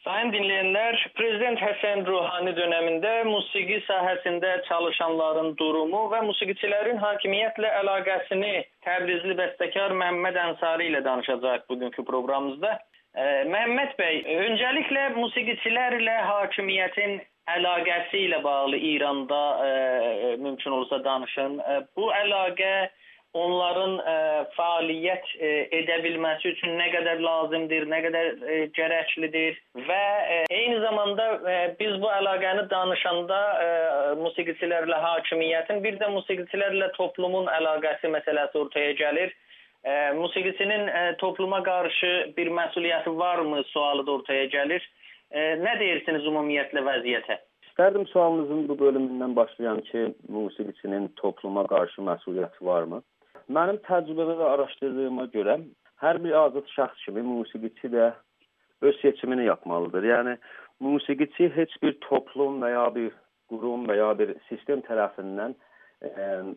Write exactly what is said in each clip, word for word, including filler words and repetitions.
Sayın dinleyenler, Prezident Həsən Ruhani döneminde musiqi sahəsində çalışanların durumu və musiqiçilərin hakimiyyətlə əlaqəsini Təbrizli bəstəkar Məhəmməd Ənsari ilə danışacaq bugünkü proqramımızda. E, Məhəmməd bəy, öncəliklə musiqiçilərlə hakimiyyətin əlaqəsi ilə bağlı İranda e, mümkün olsa danışın. E, bu əlaqə onların e, fəaliyyət e, edə bilməsi üçün nə qədər lazımdır, nə qədər e, gərəklidir və e, eyni zamanda e, biz bu əlaqəni danışanda e, musiqiçilərlə hakimiyyətin, bir də musiqiçilərlə toplumun əlaqəsi məsələsi ortaya gəlir. E, musiqiçinin e, topluma qarşı bir məsuliyyəti varmı sualı da ortaya gəlir. E, nə deyirsiniz ümumiyyətlə vəziyyətə? İstərdim sualınızın bu bölümündən başlayan ki, musiqiçinin topluma qarşı məsuliyyəti varmı? Mənim təcrübədə və araşdırdığıma görə hər bir azad şəxs kimi musiqiçi də öz seçimini yapmalıdır. Yəni musiqiçi heç bir toplum və ya bir qurum və ya bir sistem tərəfindən e,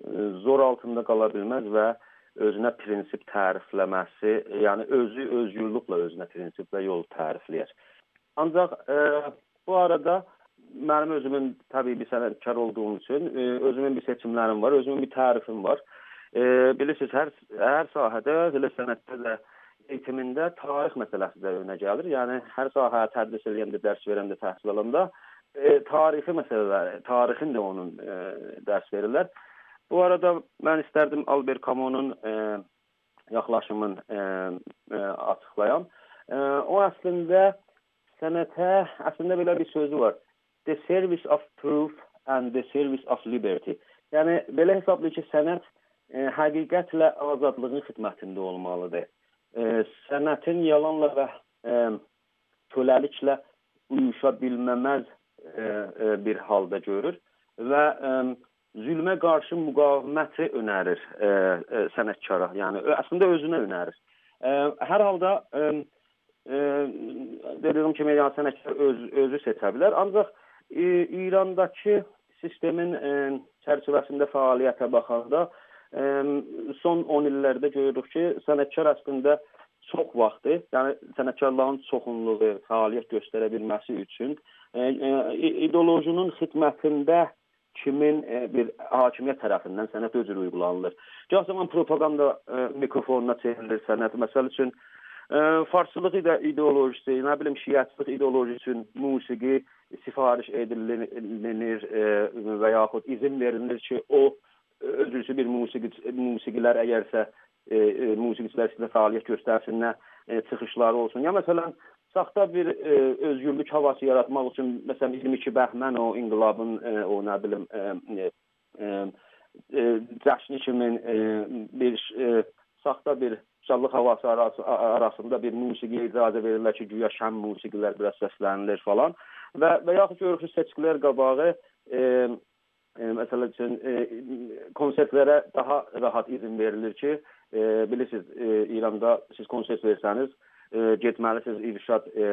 zor altında qala bilməz və özünə prinsip tərifləməsi, yəni özü özgürlüklə özünə prinsip və yol tərifləyir. Ancaq e, bu arada mənim özümün təbii bir sənətkar olduğum üçün e, özümün bir seçimlərim var, özümün bir tərifim var. E, bilirsiniz, hər, hər sahədə, elə sənətdə də, eğitimində tarix məsələsi də önə gəlir. Yəni, hər sahəyə tədris eləyəndə, dərs verəndə, təhsil alanda e, tarixi məsələləri, tarixin də onun e, dərs verirlər. Bu arada mən istərdim Albert Camus'un e, yaxlaşımın e, e, açıqlayam. E, o əslində sənətə, əslində belə bir sözü var. The service of truth and the service of liberty. Yəni, belə hesablı ki, sənət E, həqiqətlə azadlığın xidmətində olmalıdır. E, sənətin yalanla və e, köləliklə uyuşa bilməməz e, e, bir halda görür və e, zülmə qarşı müqaviməti önərir e, e, sənətkara. Yəni əslində özünə önərir. E, hər halda e, e, dediyim kimi yəni, sənətkar öz, özü seçə bilər. Ancaq e, İrandakı sistemin e, çərçivəsində fəaliyyətə baxanda son on illərdə görürük ki, sənətkar əslində çox vaxtı, yəni sənətkarların çoxunluğu fəaliyyət göstərə bilməsi üçün e, e, ideolojinin xidmətində kimin e, bir hakimiyyət tərəfindən sənət özür uygulanılır. Gah zaman propaganda e, mikrofonuna çevrilir sənət. Məsəl üçün e, farsçılıq ide ideolojisi, nə bilim şiəçilik ideolojisi üçün musiqi sifariş edilir e, və yaxud izin verilir ki, o özürlüsü bir musiqi, musiqilər əgərsə e, e, musiqiçilər sizə fəaliyyət göstərsinlər, e, çıxışları olsun. Ya məsələn, saxta bir e, özgürlük havası yaratmaq üçün, məsələn, iyirmi iki Bəhmən o inqilabın, e, o nə bilim, e, e, e, cəşni kimi e, bir e, saxta bir şallıq havası arası, arasında bir musiqiyə icazə verirlər ki, güya şəm musiqilər biraz səslənilir falan. Və, və yaxud görürük seçkilər qabağı e, E, məsəl üçün e, konsertlərə daha rahat izin verilir ki, e, bilirsiniz, e, İranda siz konsert versəniz, e, getməlisiniz İrşad e,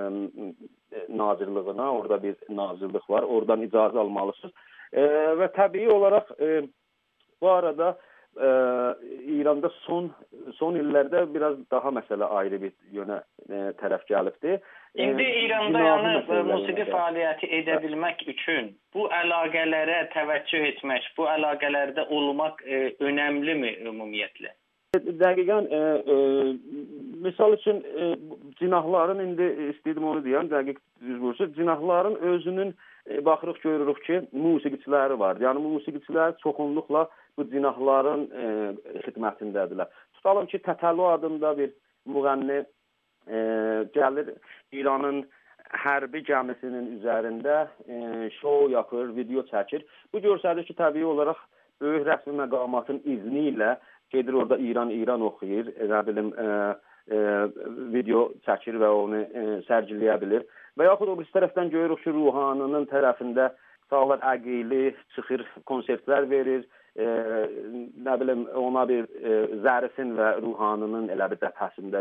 e, nazirliyinə, orada bir nazirlik var, oradan icazə almalısınız. E, və təbii olaraq e, bu arada e, İranda son son illərdə biraz daha məsələ ayrı bir yönə e, tərəf gəlibdir. İndi İranda yəni musiqi fəaliyyəti edə bilmək üçün bu əlaqələrə təvəccüh etmək, bu əlaqələrdə olmaq e, önəmlimi ümumiyyətlə? Dəqiqən, e, e, misal üçün e, cinahların, indi istəyirdim onu deyəm, dəqiq düz vursa, cinahların özünün e, baxırıq, görürük ki, musiqiçiləri var. Yəni musiqiçilər çoxunluqla bu cinahların e, xidmətindədirlər. Tutalım ki, Tətəlu adında bir müğənni E, gəlir İranın hərbi gəmisinin üzərində e, şou yapır, video çəkir. Bu görsəlir ki, təbii olaraq böyük rəsmi məqamatın izni ilə gedir orada İran İran oxuyur, e, nə bilim e, e, video çəkir və onu e, sərgiləyə bilir. Və yaxud o bir tərəfdən görürük ki, Ruhaninin tərəfində sağlar əqili çıxır, konsertlər verir, e, nə bilim ona bir e, Zərifin və Ruhaninin elə bir dəfəsində bir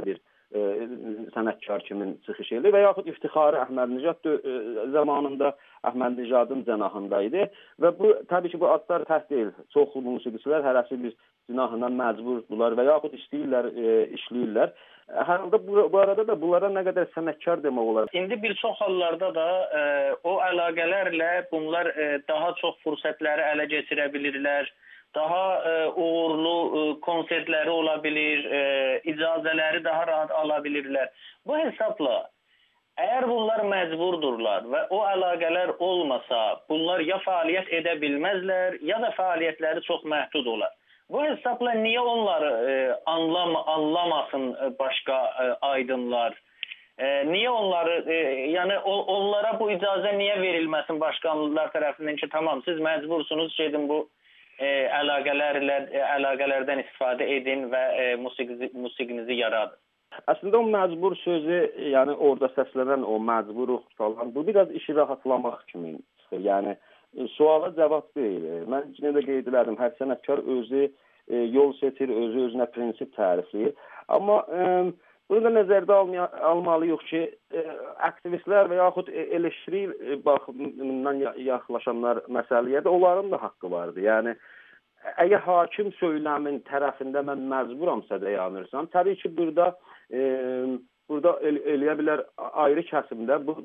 e, sənətkar kimi çıxış edir və yaxud İftixarı Əhmədnicad zamanında Əhmədnicadın cənahında idi və bu təbii ki bu adlar təhs deyil. Çoxlu musiqiçilər hərəsi bir cinahından məcburdular və yaxud istəyirlər, e, işləyirlər. Hər halda bu, bu arada da bunlara nə qədər sənətkar demək olar. İndi bir çox hallarda da e, o əlaqələrlə bunlar e, daha çox fürsətləri ələ keçirə bilirlər. Daha e, uğurlu e, konsertləri ola bilir, e, icazələri daha rahat ala bilirlər. Bu hesabla əgər bunlar məcburdurlar və o əlaqələr olmasa, bunlar ya fəaliyyət edə bilməzlər, ya da fəaliyyətləri çox məhdud olar. Bu hesabla niyə onları e, anlam anlamasın başqa e, aydınlar? E, niyə onları e, yəni o, onlara bu icazə niyə verilməsin başqanlılar tərəfindən ki, tamam siz məcbursunuz gedin bu e, əlaqələrlə e, əlaqələrdən istifadə edin və e, musiqinizi, musiqinizi yaradın. Əslində o məcbur sözü, yəni orada səslənən o məcburuq falan, bu biraz işi rahatlamaq kimi. Yəni suala cavab deyil. Mən yenə də qeyd elədim, hər sənətkar özü e, yol seçir, özü özünə prinsip tərifləyir. Amma e, bunu da nəzərdə almaya, almalıyıq ki, e, aktivistlər və yaxud eleştiri baxımından yaxlaşanlar məsələyə də onların da haqqı vardır. Yəni əgər hakim söyləmin tərəfində mən məcburamsa dayanırsam, təbii ki burada e, burada el, eləyə bilər ayrı kəsimdə bu,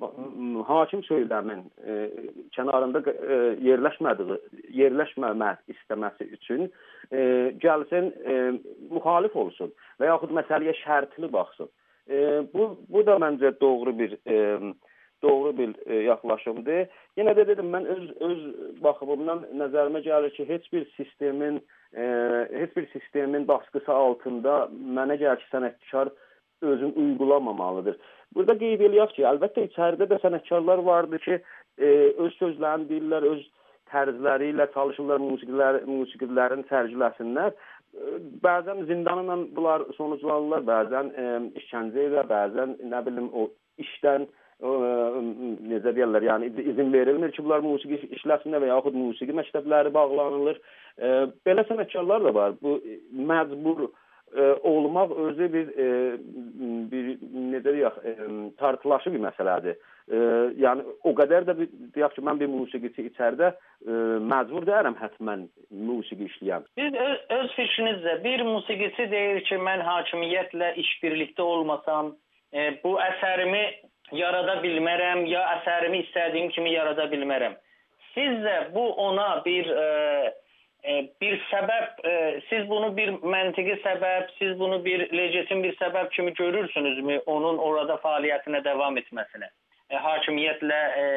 bu hakim söyləmin e, kənarında e, yerləşmədiyi, yerləşməmək istəməsi üçün e, gəlsin e, müxalif olsun və yaxud məsələyə şərtli baxsın. E, bu, bu da məncə doğru bir e, doğru bir e, yaxlaşımdır. Yenə də dedim, mən öz öz baxımımdan nəzərimə gəlir ki, heç bir sistemin e, heç bir sistemin baskısı altında mənə gəlir ki, sənətkar özünü uygulamamalıdır. Burada qeyd eləyək ki, əlbəttə içəridə də sənətkarlar vardır ki, e, öz sözlərini deyirlər, öz tərzləri ilə çalışırlar, musiqilər, musiqilərin sərgiləsinlər. E, bəzən zindanla bunlar sonuclanırlar, bəzən e, işgəncə ilə, bəzən nə bilim o işdən e, necə deyirlər, yəni izin verilmir ki, bunlar musiqi işləsinlər və yaxud musiqi məktəbləri bağlanılır. E, belə sənətkarlar da var. Bu məcbur E, olmaq özü bir e, bir necə deyək, e, tartılaşı bir məsələdir. E, yəni o qədər də bir, deyək ki, mən bir musiqiçi içəridə e, məcbur deyərəm həttəmən musiqi işləyəm. Siz öz, öz fikrinizdə bir musiqiçi deyir ki, mən hakimiyyətlə işbirlikdə olmasam, e, bu əsərimi yarada bilmərəm, ya əsərimi istədiyim kimi yarada bilmərəm. Sizcə bu ona bir e, bir səbəb, siz bunu bir məntiqi səbəb, siz bunu bir legitim bir səbəb kimi görürsünüzmü onun orada fəaliyyətinə davam etməsinə, hakimiyyətlə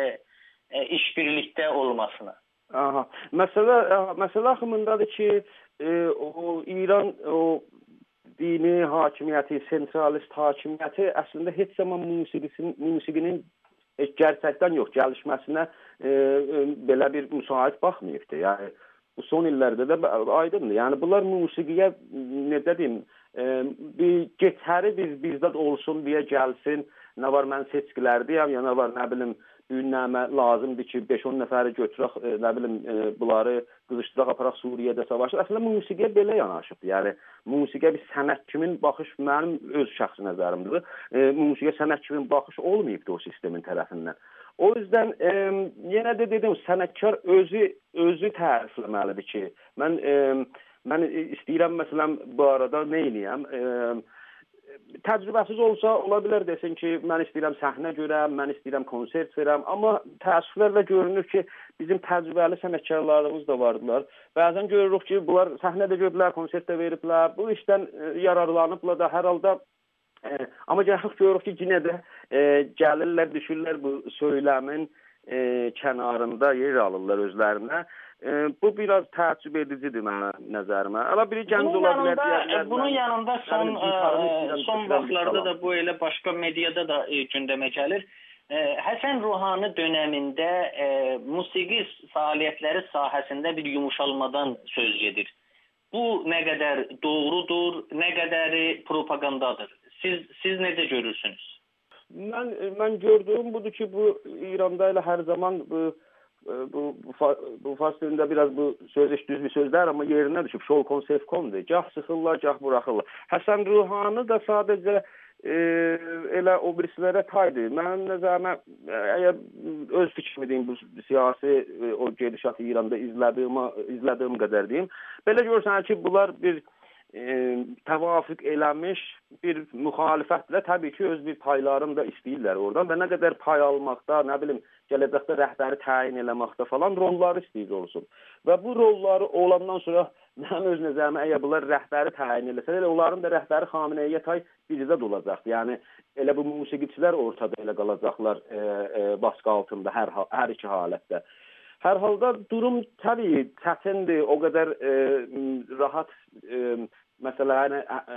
işbirlikdə olmasına? Aha. Məsələ, məsələ axımındadır ki, o İran o dini hakimiyyəti, sentralist hakimiyyəti əslində heç zaman musiqisinin, musiqinin gerçəkdən yox, gəlişməsinə belə bir müsait baxmayıbdır. Yəni bu son illərdə də aydındır. Yəni bunlar musiqiyə necə deyim, e, bir geçəri bir bizdad olsun deyə gəlsin. Nə var mən seçkilərdəyəm, ya nə var nə bilim dünyəmə lazımdır ki, beş on nəfəri götürək, e, nə bilim e, bunları qızışdıraq aparaq Suriyədə savaşır. Əslində musiqiyə belə yanaşıbdır. Yəni musiqiyə bir sənət kimin baxış mənim öz şəxsi nəzərimdir. E, musiqiyə sənət kimin baxış olmayıbdı o sistemin tərəfindən. O yüzden e, yenə də dedim, sənətkar özü özü tərifləməlidir ki, mən e, mən istəyirəm məsələn bu arada nə eləyəm? E, təcrübəsiz olsa ola bilər desin ki, mən istəyirəm səhnə görəm, mən istəyirəm konsert verəm, amma təəssüflərlə görünür ki, bizim təcrübəli sənətkarlarımız da vardılar. Bəzən görürük ki, bunlar səhnə də görüblər, konsert də veriblər, bu işdən e, yararlanıblar da hər halda. E, amma gələk görürük ki, yenə də e, gəlirlər, düşürlər bu söyləmin e, kənarında yer alırlar özlərinə. E, bu biraz təəccüb edicidir mənə nəzərimə. Əla biri gənc ola bilər deyərlər. Bunun yanında son, ə, son vaxtlarda da bu elə başqa mediada da e, gündəmə gəlir. E, Həsən Ruhani dönəmində e, musiqi fəaliyyətləri sahəsində bir yumuşalmadan söz gedir. Bu nə qədər doğrudur, nə qədəri propagandadır? Siz, siz necə görürsünüz? Mən, mən gördüyüm budur ki, bu İranda ilə hər zaman bu bu bu, bu fars dilində biraz bu söz heç düz bir sözdür, amma yerinə düşüb şolkon sefkondur. Gah sıxırlar, gah buraxırlar. Həsən Ruhani da sadəcə e, elə o birisilərə taydır. Mənim nəzərimə, əgər öz fikrimi deyim, bu siyasi e, o gedişatı İranda izlədiyim, izlədiyim qədər deyim, belə görürsən ki, bunlar bir e, təvafüq eləmiş bir müxalifətlə təbii ki, öz bir paylarını da istəyirlər oradan və nə qədər pay almaqda, nə bilim, gələcəkdə rəhbəri təyin eləməkdə falan rolları istəyir olsun. Və bu rolları olandan sonra mənim öz nəzərimə, əgər bunlar rəhbəri təyin eləsə, elə onların da rəhbəri Xameneyə tay bircə də olacaq. Yəni, elə bu musiqiçilər ortada elə qalacaqlar e, e, baskı altında hər, hər iki halətdə. Hər halda durum təbii çətindir, o qədər e, rahat e, məsələni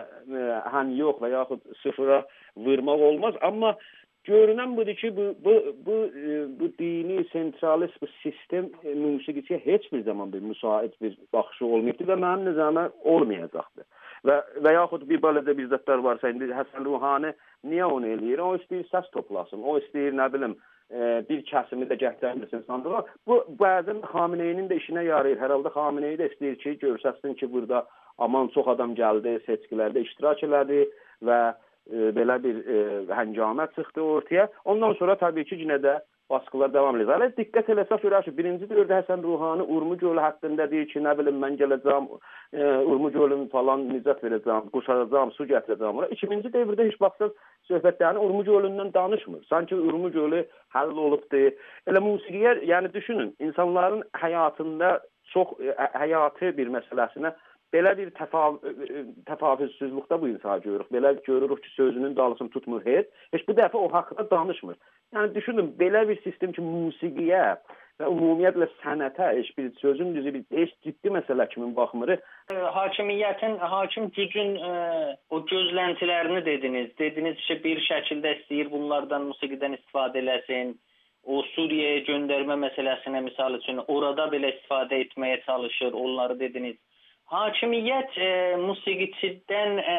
həm yox və yaxud sıfıra vurmaq olmaz, amma görünən budur ki, bu, bu, bu, bu dini, sentralist bu sistem e, musiqiçiyə heç bir zaman bir müsait bir baxışı olmayıbdır və mənim nəzərimə olmayacaqdır. Və, və yaxud bir belə də bir zətlər varsa, indi Həsən Ruhani niyə onu eləyir? O istəyir səs toplasın, o istəyir, nə bilim, e, bir kəsimi də gətirməsin sandığa. Bu, bəzən Xameneyinin də işinə yarayır. Hər halda Xameneyi də istəyir ki, görsəsin ki, burada aman çox adam gəldi, seçkilərdə iştirak elədi və e, belə bir e, həngamət çıxdı ortaya. Ondan sonra təbii ki, yenə də baskılar davam edir. Hələ diqqət eləsək görək ki, birinci dövrdə Həsən Ruhani Urmu gölü haqqında deyir ki, nə bilim, mən gələcəm, e, Urmu gölünün falan nicat verəcəm, quşaracam, su gətirəcəm. İkinci dövrdə heç baxsaq söhbətlərini Urmu gölündən danışmır. Sanki Urmu gölü həll olubdur. Elə musiqiyə, yəni düşünün, insanların həyatında çox ə, həyatı bir məsələsinə belə bir təfav təfavüzsüzlükdə bu insanı görürük. Belə görürük ki, sözünün dalısını tutmur heç. Heç bu dəfə o haqqında danışmır. Yəni düşünün, belə bir sistem ki, musiqiyə və ümumiyyətlə sənətə heç bir sözün düzü bir heç ciddi məsələ kimi baxmır. Hakimiyyətin, hakim gücün ə, o gözləntilərini dediniz. Dediniz ki, bir şəkildə istəyir bunlardan, musiqidən istifadə eləsin. O Suriyaya göndərmə məsələsinə misal üçün orada belə istifadə etməyə çalışır, onları dediniz. Hakimiyyət e, musiqiçidən e,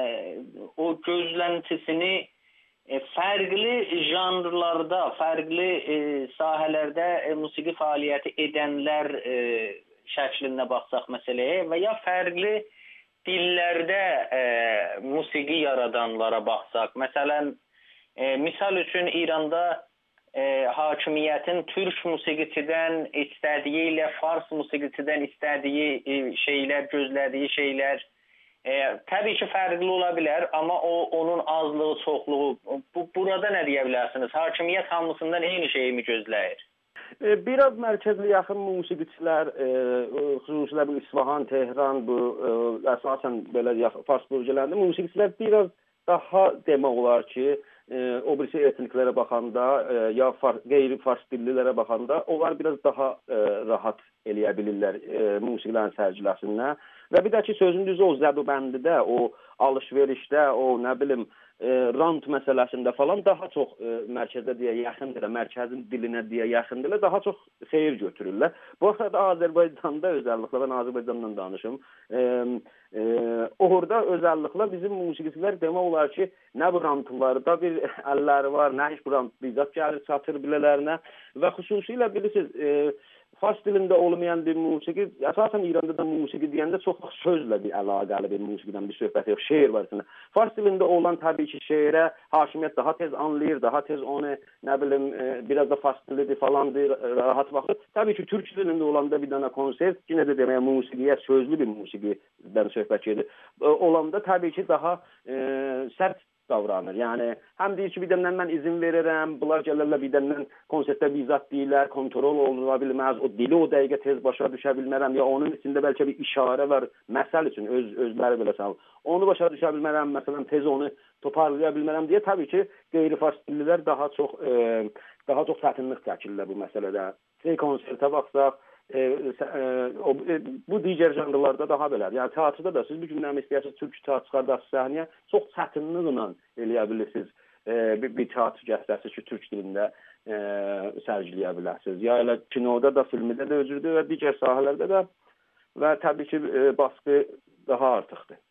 o gözləntisini e, fərqli janrlarda, fərqli e, sahələrdə e, musiqi fəaliyyəti edənlər e, şəklində baxsaq məsələyə və ya fərqli dillərdə e, musiqi yaradanlara baxsaq. Məsələn, e, misal üçün İranda E, hakimiyyətin türk musiqiçidən istədiyi ilə fars musiqiçidən istədiyi e, şeylər, gözlədiyi şeylər e, təbii ki, fərqli ola bilər, amma o onun azlığı, çoxluğu. Bu, burada nə deyə bilərsiniz? Hakimiyyət hamısından eyni şeyi mi gözləyir? E, biraz mərkəzli yaxın musiqiçilər, e, xüsusilə bu İsfahan, Tehran, bu e, əsasən belə fars bölgələrində musiqiçilər biraz daha demək olar ki, E, o birisi etniklərə baxanda, e, ya far, qeyri-fars dillilərə baxanda, onlar biraz daha e, rahat eləyə bilirlər e, musiqilərin sərgiləsinə. Və bir də ki, sözün düzü o zəbubəndidə, o alış-verişdə, o nə bilim, e, rant məsələsində falan daha çox e, mərkəzdə deyə yaxındır, mərkəzin dilinə deyə yaxındır, daha çox xeyir götürürlər. Bu arada Azərbaycanda özəlliklə, mən Azərbaycandan danışım, e, e, orada özəlliklə bizim musiqiçilər demək olar ki, nə bu rantlarda bir əlləri var, nə heç bu rant bizzat gəlir çatır bilələrinə və xüsusilə bilirsiniz, e, fars dilində olmayan bir musiqi, əsasən İranda da musiqi deyəndə çox sözlə bir əlaqəli bir musiqidən bir söhbət yox, şeir var içində. Fars dilində olan təbii ki, şeirə hakimiyyət daha tez anlayır, daha tez onu, nə bilim, e, biraz da fars dilidir falandır, rahat baxır. Təbii ki, türk dilində olanda bir dənə konsert, yenə də deməyə musiqiyə, sözlü bir musiqidən söhbət gedir. E, olanda təbii ki, daha e, sərt davranır. Yəni, həm deyir ki, bir dəndən mən izin verirəm, bunlar gəlirlər, bir dəndən konsertdə bizzat deyirlər, kontrol oluna bilməz, o dili o dəqiqə tez başa düşə bilmərəm, ya onun içində bəlkə bir işarə var, məsəl üçün, öz, özləri belə sağ onu başa düşə bilmərəm, məsələn, tez onu toparlaya bilmərəm deyə, təbii ki, qeyri-fars dillilər daha çox, e, daha çox çətinlik çəkirlər bu məsələdə. Konsertə baxsaq, E, e, o, e, bu digər janrlarda daha belədir. Yəni teatrda da siz bu gündən istəyirsiniz türk teatr çıxardasınız səhnəyə, çox çətinliklə eləyə bilirsiniz. E, bir, bir teatr gətirəsiniz ki, türk dilində e, sərgiləyə bilərsiniz. Ya elə kinoda da, filmdə də özürdür və digər sahələrdə də və təbii ki, e, baskı daha artıqdır.